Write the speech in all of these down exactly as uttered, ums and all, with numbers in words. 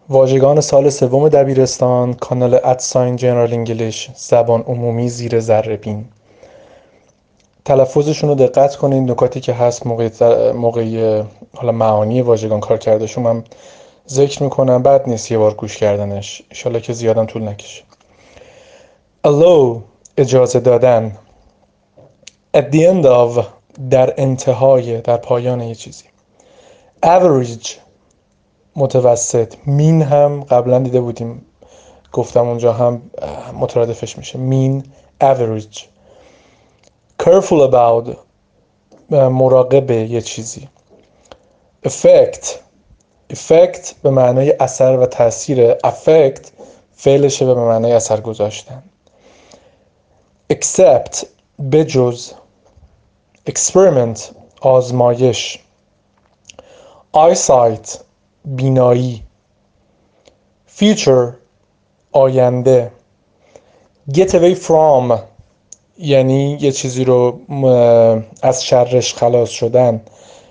واژگان سال سوم دبیرستان، کانال ادساین جنرال انگلیش، زبان عمومی زیر ذره‌بین. تلفظشون رو دقت کنید، نکاتی که هست موقع موقع حالا معانی واژگان کار کردشون من ذکر میکنم، بد نیست یه بار گوش کردنش، انشالله که زیادم طول نکشه. allow اجازه دادن. at the end of در انتهای، در پایان یه چیزی. average متوسط. mean هم قبلا دیده بودیم، گفتم اونجا هم مترادفش میشه mean average. careful about مراقب یه چیزی. effect effect به معنای اثر و تاثیر، affect فعلشه به معنای اثر گذاشتن. except بجز. experiment آزمایش. eyesight بینایی. future آینده. get away from یعنی یه چیزی رو از شرش خلاص شدن،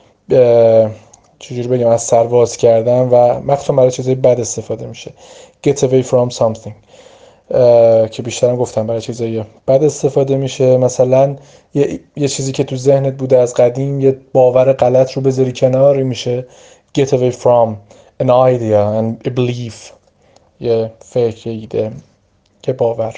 چجوری بگم، از سر باز کردن و مخصوصا برای چیزای بد استفاده میشه. get away from something که بیشترم گفتم برای چیزای بد استفاده میشه. مثلا یه, یه چیزی که تو ذهنت بوده از قدیم، یه باور غلط رو بذاری کنار، میشه get away from an idea and a belief، یه فکر، یه ایده، یه باور.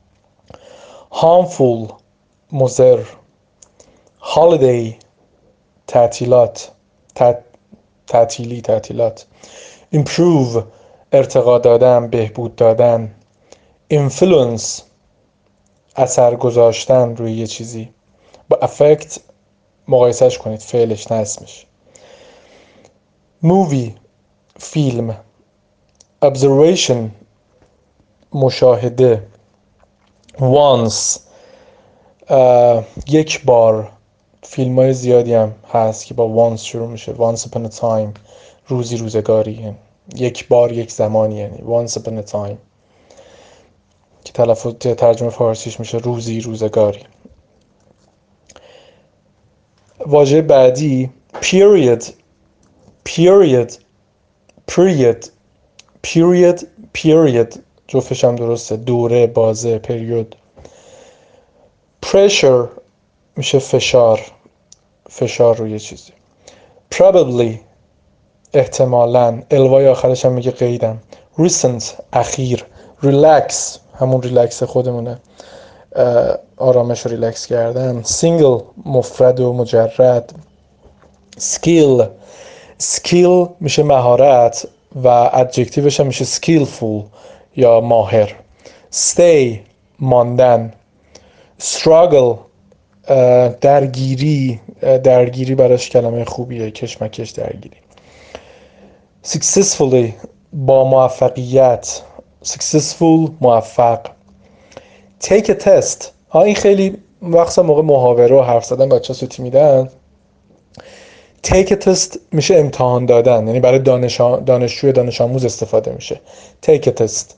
harmful مضر. holiday تعطیلات، تعطیلی، تعطیلات. improve ارتقا دادن، بهبود دادن. influence اثر گذاشتن روی یه چیزی. با affect مقایسهش کنید، فعلش نه اسمش. movie فیلم. observation مشاهده. once یک بار. فیلم های زیادی هم هست که با once شروع میشه. once upon a time روزی روزگاری، یک بار یک زمانی، یعنی once upon a time که تلفظ ترجمه فارسیش میشه روزی روزگاری. واژه بعدی period period period period period جفتش هم درسته، دوره، بازه، پریود. pressure میشه فشار، فشار روی چیزی. probably احتمالاً، الوای آخرش هم میگه قیدم. recent اخیر. relax همون ریلکس خودمونه، آرامش رو ریلکس کردن. single مفرد و مجرد. skill skill میشه مهارت و ادجکتیوش هم میشه skillful یا ماهر. stay ماندن. struggle درگیری، درگیری براش کلمه خوبیه، کشمکش، درگیری. successfully با موفقیت، successful موفق. take a test ها، این خیلی وقتا موقع محاوره و حرف زدن بچه‌ها سوتی میدن. take a test میشه امتحان دادن، یعنی برای دانش دانشجوی دانش آموز استفاده میشه take a test.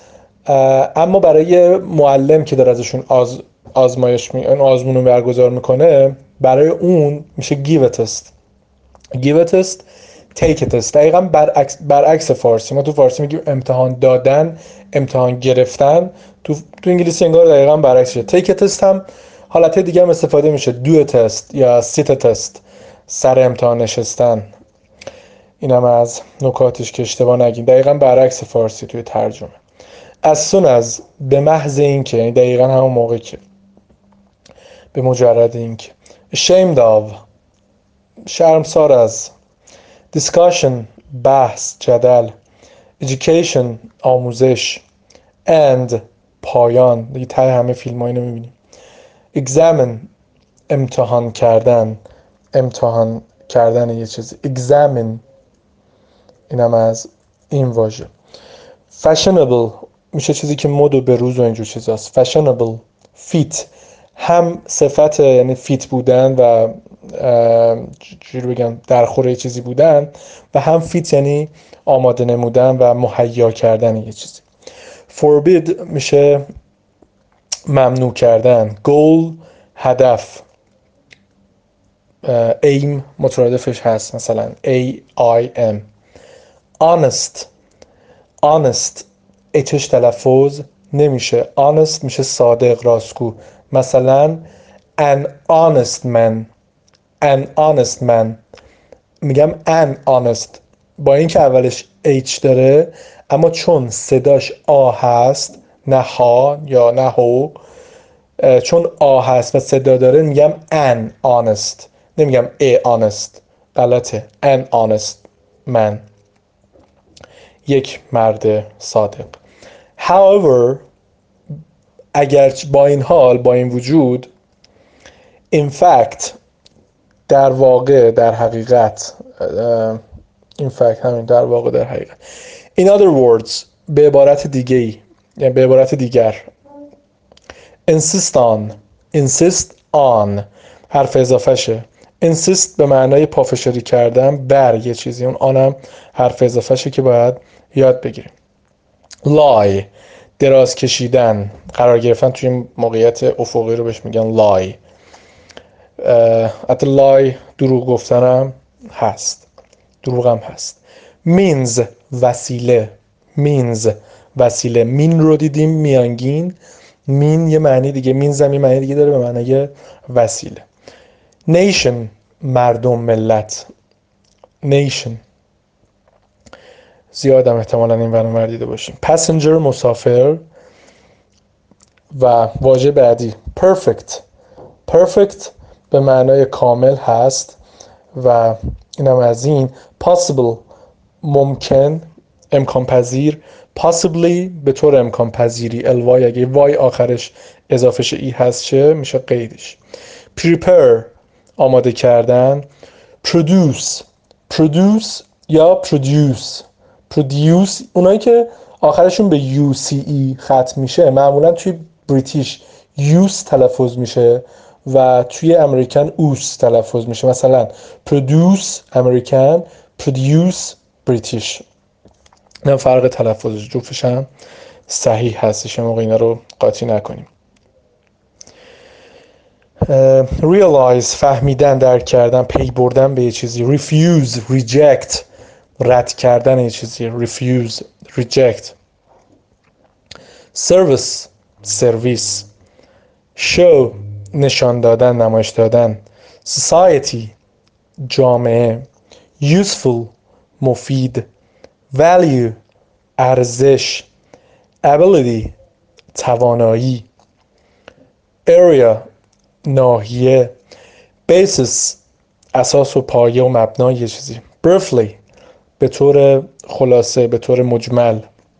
اما برای معلم که داره ازشون آز آزمایش می اون آزمون رو برگزار میکنه، برای اون میشه give a test. give a test take a test. دقیقاً برعکس برعکس فارسی. ما تو فارسی میگیم امتحان دادن، امتحان گرفتن، تو تو انگلیسی انگار دقیقاً برعکسشه. take a test هم حالت دیگه هم استفاده میشه، do a test یا sit a test، سر امتحان نشستن. اینم از نکاتش که اشتباه نگین، دقیقاً برعکس فارسی توی ترجمه. as soon as به محض اینکه، یعنی دقیقاً همون موقع که، به مجرد اینکه. ashamed of شرمسار از. discussion بحث، جدل. education آموزش. and پایان، دیگه ته همه فیلم ها اینو میبینیم. examine امتحان کردن، امتحان کردن یه چیزی. examine اینم از این واژه. fashionable میشه چیزی که مد و بروز و اینجور چیزاست. fashionable. fit هم صفت، یعنی فیت بودن و چجوری بگم در خوره چیزی بودن، و هم فیت یعنی آماده نمودن و مهیا کردن یه چیزی. forbid میشه ممنوع کردن. goal هدف. aim مترادفش هست، مثلا A I M. honest honest اچش تلفظ نمیشه. honest میشه صادق، راستگو. مثلا an honest man an honest man میگم an honest با اینکه اولش h داره اما چون صداش آ هست نه ها یا نه هو، چون آ هست و صدا داره میگم an honest نمیگم a honest. غلطه. an honest man یک مرد صادق. however اگر با این حال با این وجود in fact در واقع در حقیقت in fact همین در واقع در حقیقت in other words به عبارت دیگه ای یعنی به عبارت دیگر insist on insist on حرف اضافه شه. insist به معنای پافشاری کردن بر یه چیزی، اون آنم حرف اضافه شه که باید یاد بگیریم. lie دراز کشیدن، قرار گرفتن توی موقعیت افقی رو بهش میگن lie. حتی lie دروغ گفتنم هست، دروغ هم هست. means وسیله، means وسیله. مین رو دیدیم میانگین، مین یه معنی دیگه، means هم یه معنی دیگه داره به معنای وسیله. nation مردم، ملت. nation زیادم احتمالا این ور دیده باشیم. passenger مسافر. و واژه بعدی perfect perfect به معنای کامل هست و اینم از این. possible ممکن، امکان پذیر. possibly به طور امکان پذیری، الوای اگه وای آخرش اضافه شه ای هست چه میشه قیدش. prepare آماده کردن. produce produce یا produce produce اونایی که آخرشون به یو سی ای ختم میشه معمولا توی بریتیش یوس تلفظ میشه و توی امریکن اوس تلفظ میشه. مثلا produce امریکن، produce بریتیش. این فرق تلفظش، جفتش هم صحیح هستش، موقع اینا رو قاطی نکنیم. realize فهمیدن، درک کردن، پی بردن به یه چیزی. refuse reject رد کردن یه چیزی. refuse reject. service سرویس. show نشان دادن، نمایش دادن. society جامعه. useful مفید. value ارزش. ability توانایی. area ناحیه. basis اساس و پایه و مبنای یه چیزی. briefly به طور خلاصه، به طور مجمل.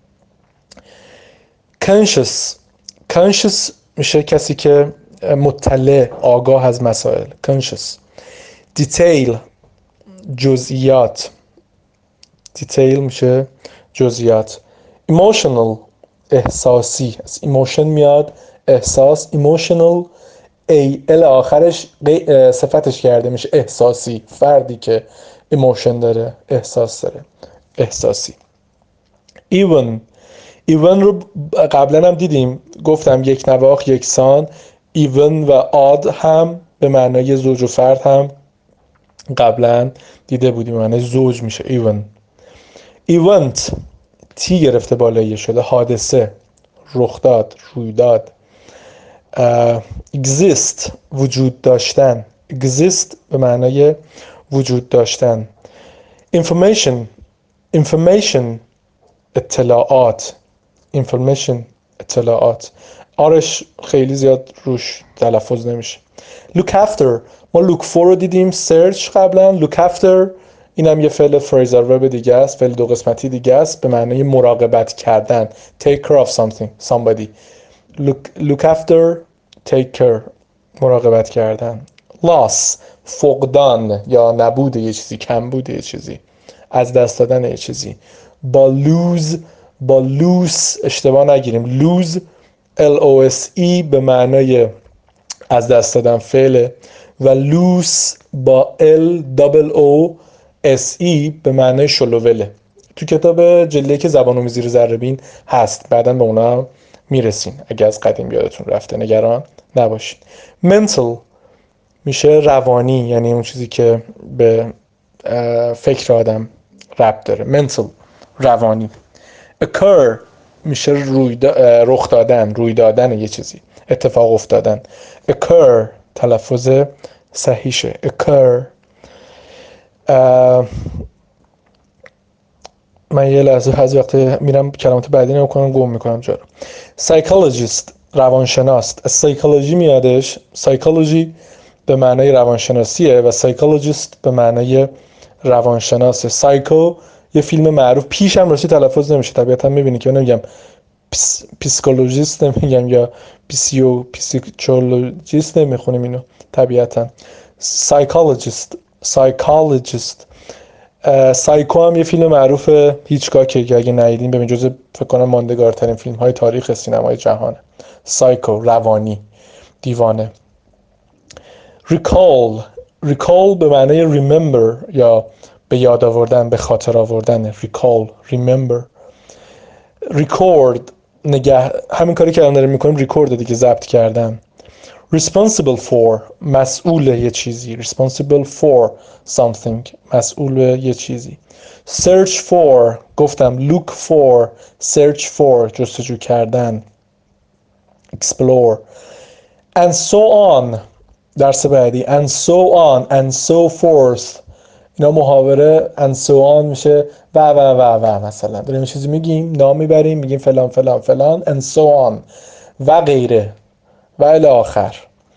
conscious conscious میشه کسی که مطلع، آگاه از مسائل. conscious. detail جزئیات. detail میشه جزئیات. emotional احساسی، از emotion میاد احساس. emotional ای ال آخرش صفتش کرده میشه احساسی، فردی که emotion داره، احساس داره، احساسی. even even رو قبلا هم دیدیم، گفتم یک نواخت یکسان. even و odd هم به معنای زوج و فرد هم قبلا دیده بودیم، معنای زوج میشه even. event تی گرفته بالایی شده، حادثه، رخداد، رویداد. exist وجود داشتن، exist به معنای وجود داشتن. information information اطلاعات. information اطلاعات. آرش خیلی زیاد روش تلفظ نمیشه. look after ما look for رو دیدیم search قبلا. look after اینم یه فعل phrasal verb دیگه است، فعل دو قسمتی دیگه است به معنای مراقبت کردن. take care of something somebody. look, look after take care مراقبت کردن. loss فقدان یا نبود یه چیزی، کمبود یه چیزی، از دست دادن یه چیزی. با lose با lose اشتباه نگیریم. lose L O S E به معنای از دست دادن فعله و loose با L O O S E به معنای شلووله. تو کتاب جلده‌ای که زبان آموزی زیر ذره بین هست، بعداً به اونا میرسین اگه از قدیم یادتون رفته، نگران نباشید. mental میشه روانی، یعنی اون چیزی که به فکر آدم ربط داره. mental روانی. occur میشه روی دا... رخ دادن، روی دادن یه چیزی، اتفاق افتادن. occur تلفظ صحیحشه. occur. من یه لحظه از وقت میرم کلمات بعدی نگاه کنم گم میکنم جا رو. psychologist روانشناس. سایکولوژی میادش. سایکولوژی به معنای روانشناسیه و سایکولوژیست به معنای روانشناسه. سایکو یه فیلم معروف، پیش هم راستی تلفظ نمیشه طبیعتا، میبینی که من نمیگم پیس، پیسکولوژیست نمیگم یا پیسیو پیسیکولوژیست نمیخونیم اینو طبیعتا. سایکولوژیست سایکولوژیست. سایکو هم یه فیلم معروف هیچکاکه که اگه ندیدین ببین، جزو فکر کنم ماندگارترین فیلم های تاریخ سینمای جهانه. سایکو روانی، دیوانه. recall recall به معنای remember یا به یاد آوردن، به خاطر آوردن. recall remember. record نگه، همین کاری که الان داریم میکنیم ریکورد دیگه، ضبط کردن. responsible for مسئول یه چیزی. responsible for something مسئول یه چیزی. search for گفتم look for search for جستجو کردن. explore and so on درس بعدی and so on and so forth اینا محاوره and so on میشه و و و و مثلا داریم یه چیزی میگیم، نام میبریم میگیم فلان فلان فلان and so on و غیره و الی آخر.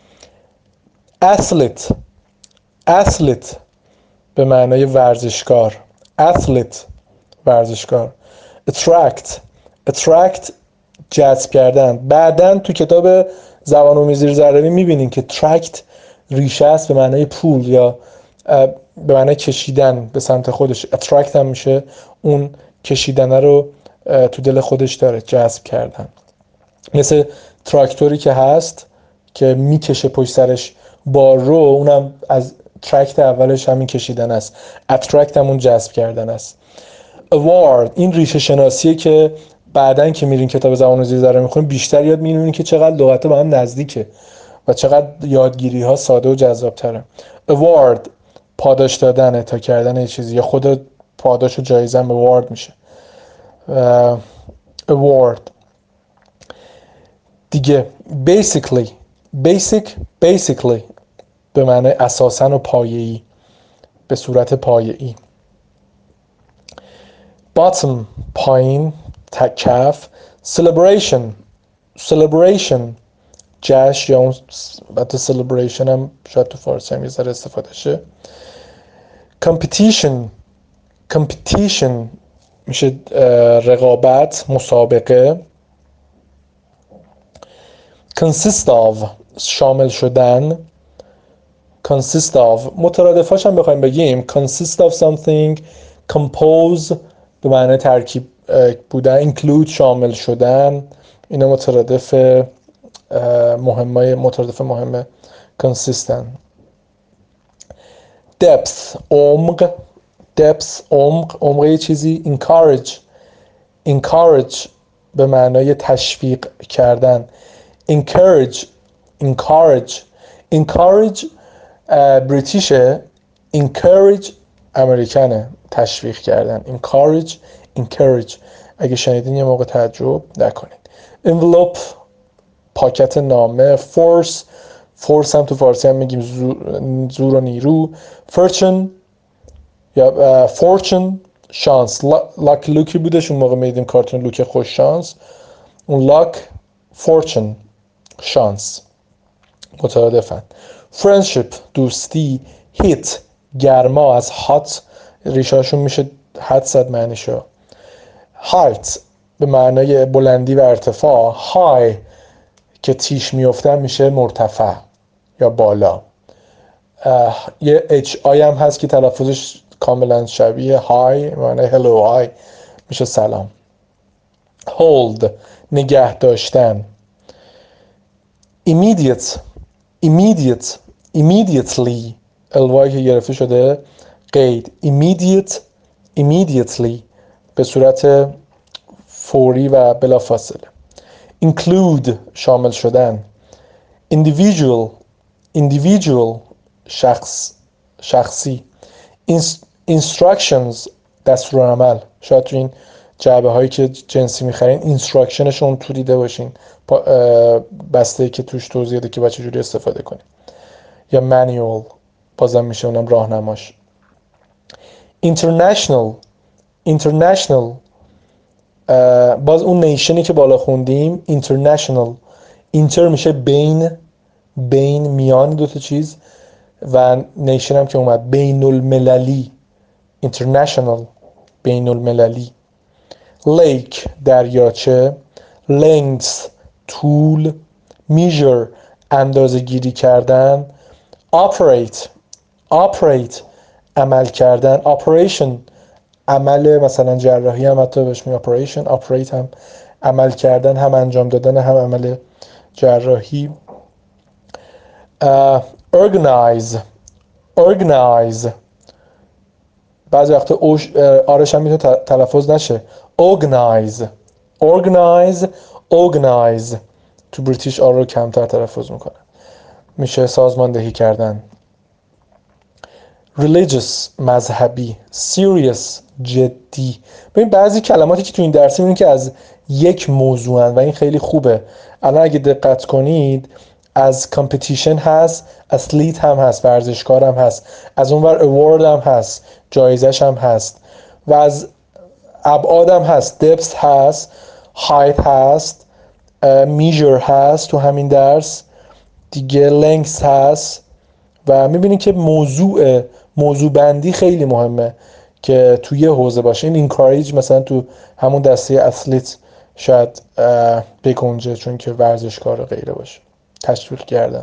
athlete athlete به معنای ورزشکار. athlete ورزشکار. attract attract جذب کردن. بعدن تو کتاب زبان آموزی زیر ذره میبینین که tract ریشه است به معنای پول یا به معنای کشیدن به سمت خودش. attract هم میشه اون کشیدن رو تو دل خودش داره، جذب کردن. مثل تراکتوری که هست که میکشه پشت سرش بار رو، اونم از ترکت اولش همین کشیدن است. attract همون جذب کردن است. award این ریشه شناسیه که بعدن که میرین کتاب زبان آموزی زیر ذره میخونین بیشتر یاد میگیرین که چقدر لغت‌ها با هم نزدیکه و چقدر یادگیری ها ساده و جذاب تره. award پاداش دادن، عطا کردن یه چیزی یا خود پاداش و جایزه هم award میشه. award دیگه. basically basic basically به معنی اساساً و پایه‌ای، به صورت پایه‌ای. bottom پایین، کف. celebration celebration جشن یا اون حتی celebration هم شاید تو فارسی هم یه ذره استفاده شه. competition competition میشه رقابت، مسابقه. consist of شامل شدن. consist of مترادفاش هم بخوایم بگیم consist of something، compose به معنی ترکیب بودن، include شامل شدن. اینا مترادف مهمه مترادف مهمه consistent. depth عمق. depth عمق، عمق یه چیزی. encourage encourage به معنای تشویق کردن. encourage encourage encourage بریتیشه، encourage امریکنه، تشویق کردن. encourage encourage اگه شنیدین یه موقع تعجب نکنید. envelope پاکت نامه. force force هم تو فارسی هم میگیم زور و نیرو. fortune یا fortune شانس. لاک لوکی بودش اون موقع میدیم کارتون لوک خوش شانس، اون لاک fortune شانس مترادفن. friendship دوستی. hit گرما، از hot ریشاشون میشه حد صد معنیشو. height به معنای بلندی و ارتفاع. high که تیش میفتن میشه مرتفع یا بالا. یه اچ آی هم هست که تلفظش کاملا شبیه های، معنی هلو های میشه سلام. hold نگه داشتن. immediate immediate immediately الوای که گرفته شده قید. immediate immediately به صورت فوری و بلافاصله. include شامل شدن. individual individual شخص شخصی. instructions دستورالعمل، شاید تو این جعبه هایی که جنسی میخرین اینستراکشنشون تو دیده باشین، بسته که توش توضیح ده که باید چجوری استفاده کنین. یا مانیول بازم میشه اونم راهنماش. اینترنشنال اینترنشنال باز اون نیشنی که بالا خوندیم، اینترنشنال، اینتر میشه بین، بین میان دو تا چیز، و نیشن هم که اومد بین المللی، اینترنشنال بین المللی. لیک دریاچه، لنگث طول، میژر اندازه گیری کردن، operate operate عمل کردن، operation عمل مثلا جراحی هم حتی بهش میگن operation، operate هم عمل کردن، هم انجام دادن، هم عمل جراحی. uh, organize organize بعضی وقتا اوش آرش هم میتونه تلفظ نشه، organize organize organize تو بریتیش آر رو کمتر تلفظ میکنه، میشه سازماندهی کردن. religious مذهبی، serious جدی. ببین بعضی کلماتی که تو این درس میبینید که از یک موضوعن و این خیلی خوبه. الان اگه دقت کنید از competition هست، athlete هم هست، ورزشکار هم هست، از اونور award هم هست، جایزش هم هست، و از ابعاد هم هست، depth هست، height هست، measure هست تو همین درس دیگه، length هست. و میبینید که موضوع موضوع بندی خیلی مهمه که توی یه حوزه باشه. این encourage مثلا تو همون دسته athlete شاید بگنجه چون که ورزشکار غیره باشه، تشویق کردن.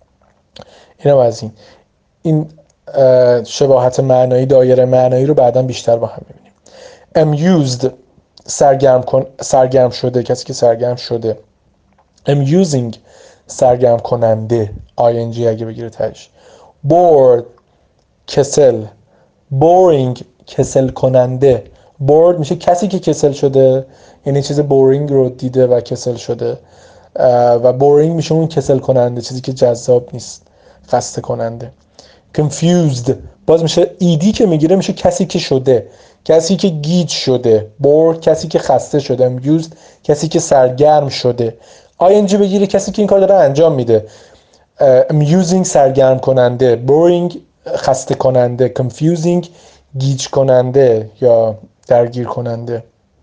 اینم از این این شباهت معنایی، دایره معنایی رو بعدا بیشتر با هم میبینیم. amused سرگرم کن سرگرم شده، کسی که سرگرم شده. amusing سرگرم کننده، ing اگه بگیره تاش. bored کسل، boring کسل کننده. bored میشه کسی که کسل شده، یعنی چیز boring رو دیده و کسل شده، و boring میشه اون کسل کننده، چیزی که جذاب نیست، خسته کننده. confused باز میشه ایدی که میگیره میشه کسی که شده، کسی که گیج شده. bored کسی که خسته شده، amused کسی که سرگرم شده. ing بگیره کسی که این کار داره انجام میده، amusing سرگرم کننده، boring خسته کننده، confusing گیج کننده یا درگیر کننده.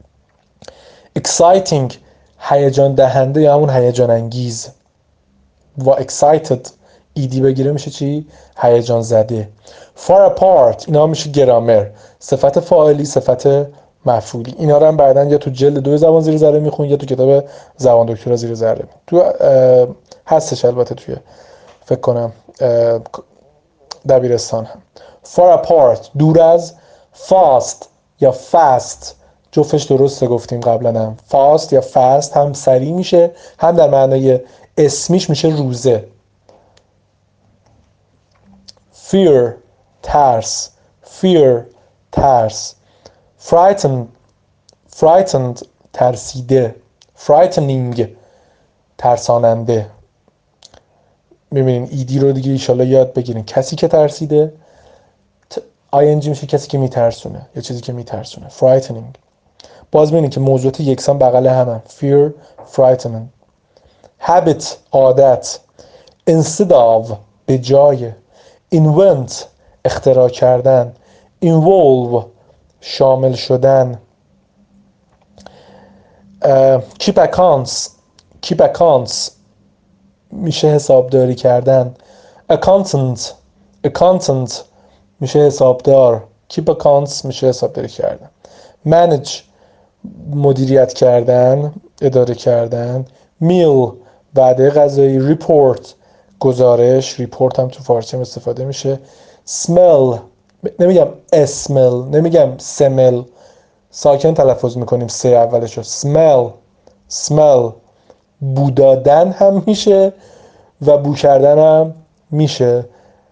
exciting هیجان دهنده یا همون هیجان انگیز، و excited ایدی بگیره میشه چی؟ هیجان زده. far apart اینا میشه گرامر، صفت فاعلی، صفت مفعولی. اینا رو هم بعداً یا تو جلد دو زبان زیر ذره میخونید یا تو کتاب زبان دکترا زیر ذره تو هستش، البته توی فکر کنم دبیرستان هم. far apart دور از. fast یا fast جفتش درسته گفتیم قبلا هم. fast یا fast هم سریع میشه، هم در معنای اسمیش میشه روزه. fear ترس، fear ترس. frightened frightened ترسیده، frightening ترساننده. میبینین ایدی رو دیگه ایشالا یاد بگیرین، کسی که ترسیده. ing میشه کسی که میترسونه یا چیزی که میترسونه، frightening. باز میبینین که موضوعات یکسان بغل همه، fear frightening. habit عادت. instead of به جای. invent اختراع کردن. involve شامل شدن. uh, keep accounts keep accounts میشه حسابداری کردن. accountant accountant میشه حسابدار. keep accounts میشه حسابداری کردن. manage مدیریت کردن، اداره کردن. meal وعده غذایی. report گزارش، report هم تو فارسی استفاده میشه. smell نمیگم اسمل، نمیگم سمل، ساکن تلفظ میکنیم سه اولشو. smell smell بو دادن هم میشه و بو کردن هم میشه.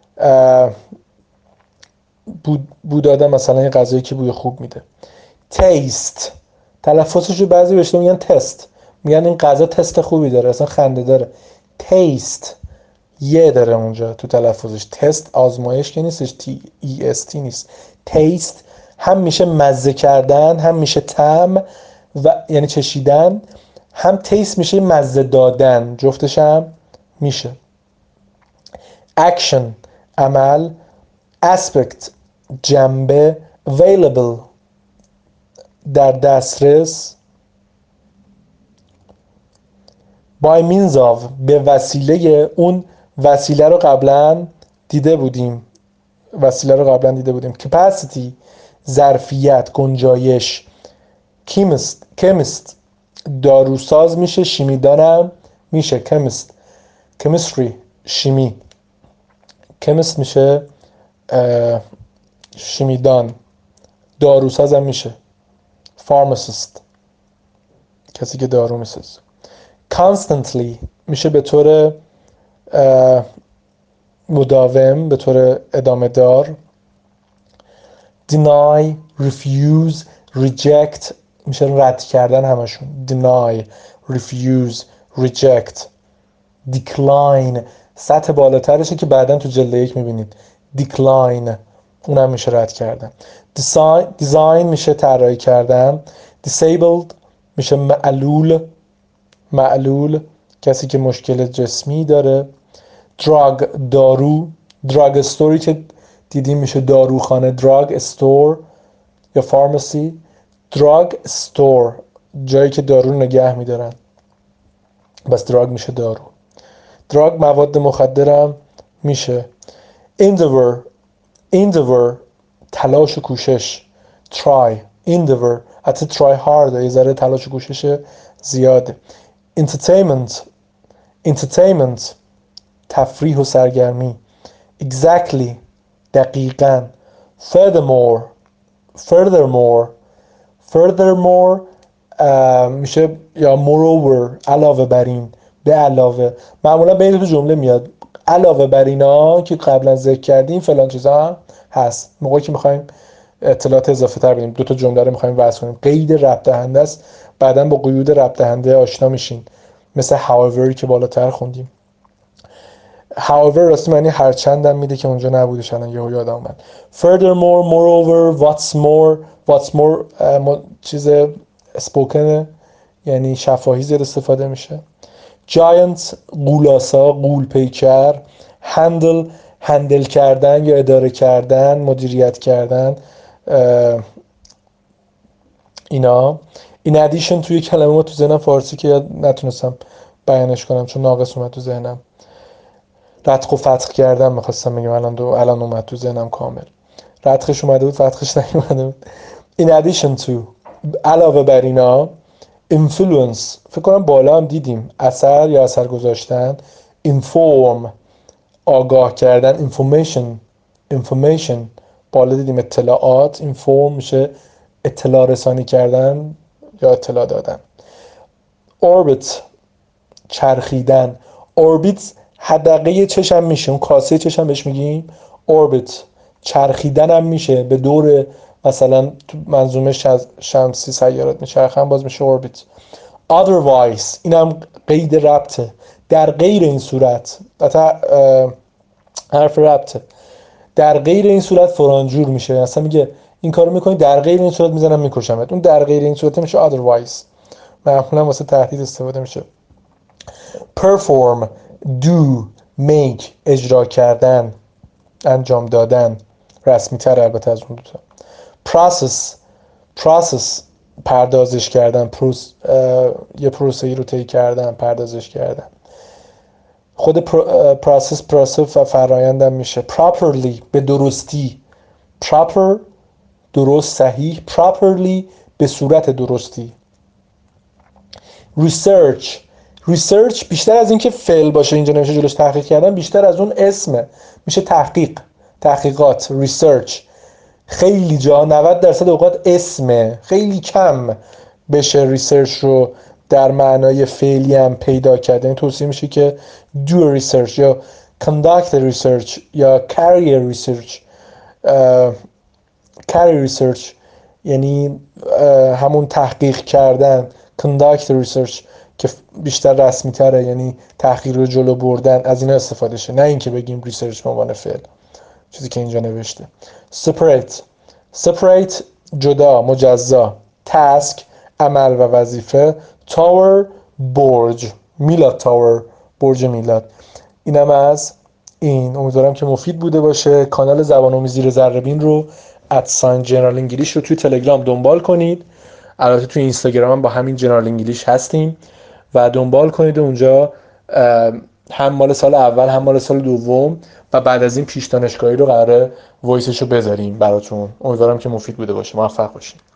بو, بو دادن مثلا یه غذایی که بوی خوب میده. taste تلفظش رو بعضی بهش میگن تست، میگن این غذا تست خوبی داره، اصلا خنده داره. taste یه داره اونجا تو تلفظش، تست آزمایش که نیستش، تی ای اس تی نیست. taste هم میشه مزه کردن، هم میشه طعم و یعنی چشیدن، هم تیست میشه مزه دادن، جفتش هم میشه. اکشن عمل، اسپکت جنبه، available در دسترس، by means of به وسیله، اون وسیله رو قبلا دیده بودیم وسیله رو قبلا دیده بودیم capacity ظرفیت، گنجایش. chemist chemist داروساز میشه، شیمیدانم میشه chemist. chemistry شیمی، chemist میشه شیمیدان، داروساز هم میشه pharmacist کسی که دارو میسازه. constantly میشه به طور مداوم، به طور ادامه دار. deny refuse reject میشه رد کردن همشون، deny refuse reject. decline سطح بالاترشه که بعداً تو جلد یک میبینید decline، اونم میشه رد کردن. design, design میشه طراحی کردن. disabled میشه معلول، معلول کسی که مشکل جسمی داره. drug دارو، drug story که دیدیم میشه داروخانه، drug store یا فارماسی. drug store جایی که دارو نگه میدارن، بس drug میشه دارو. drug مواد مخدرم میشه. endeavor endeavor تلاش و کوشش. try endeavor حتی try hard یه ذره تلاش و کوشش زیاده. entertainment entertainment تفریح و سرگرمی. exactly دقیقاً. furthermore furthermore furthermore میشه یا moreover علاوه بر این، به علاوه. معمولا بین تو جمله میاد علاوه بر اینا که قبلا ذکر کردیم فلان چیزا هم هست. موقعی که میخوایم اطلاعات اضافه تر بدیم، دو تا جمله رو میخوایم وصل کنیم، قید ربط دهنده است، بعداً با قیود ربط دهنده آشنا میشین، مثل however که بالاتر خوندیم. however راستی معنی هرچند هم میده که اونجا نبودش، الان یهو یادم اومد. furthermore moreover what's more what's more م... چیز spoken یعنی شفاهی زیاد استفاده میشه. giant غولاسا، غول پیکر. handle هندل کردن یا اداره کردن، مدیریت کردن، اینا. in addition توی کلمه ما تو ذهنم فارسی که یاد نتونستم بیانش کنم چون ناقص اومد تو ذهنم، ردخ و فتح کردن میخواستم بگم، الان دو الان اومد تو ذهنم کامل. ردخش اومده بود فتحش نیومده بود. in addition to علاوه بر اینا. influence فکر کنم بالا هم دیدیم، اثر یا اثر گذاشتن. inform آگاه کردن، information information بالا دیدیم اطلاعات. inform میشه اطلاع رسانی کردن یا اطلاع دادن. orbit چرخیدن. orbit حدقه چشم میشه، اون کاسه چشم بهش میگیم orbit. چرخیدن هم میشه، به دور مثلا تو منظومه شمسی سیارات میچرخن، باز میشه orbit. otherwise اینم قید ربطه، در غیر این صورت، حتی حرف ربطه، در غیر این صورت فلانجور میشه، اصلا میگه این کارو میکنی در غیر این صورت میزنم میکشمت، اون در غیر این صورت میشه otherwise، معمولا واسه تهدید استفاده میشه. perform do make اجرا کردن، انجام دادن، رسمی تر البته از اون دوتا. process process پردازش کردن، پروس، یه پروسه‌ای رو طی کردن، پردازش کردن. خود پروسس پروسس و فرآیندم میشه. properly به درستی، proper درست صحیح، properly به صورت درستی. research research بیشتر از اینکه فعل باشه اینجا نمیشه جلوش تحقیق کردن، بیشتر از اون اسمه، میشه تحقیق، تحقیقات. research خیلی جا نود درصد اوقات اسمه، خیلی کم بشه ریسرچ رو در معنای فعلی هم پیدا کرد. این توصیه میشه که do research یا conduct research یا carry research. carry research یعنی همون تحقیق کردن. conduct research که بیشتر رسمی تره، یعنی تحقیق رو جلو بردن، از اینا استفاده شه، نه اینکه بگیم ریسرچ به عنوان فعل، چیزی که اینجا نوشته. separate separate جدا، مجزا. task عمل و وظیفه. tower برج، میلاد تاور، برج میلاد. اینم از این. امیدوارم که مفید بوده باشه. کانال زبان آموزی زیر ذره بین رو @ساین جنرال انگلیش رو توی تلگرام دنبال کنید. البته توی اینستاگرام هم با همین جنرال انگلیش هستیم و دنبال کنید. اونجا هم مال سال اول هم مال سال دوم و بعد از این پیش دانشگاهی رو قراره وایسش رو بذاریم براتون. امیدوارم که مفید بوده باشه. موفق باشید.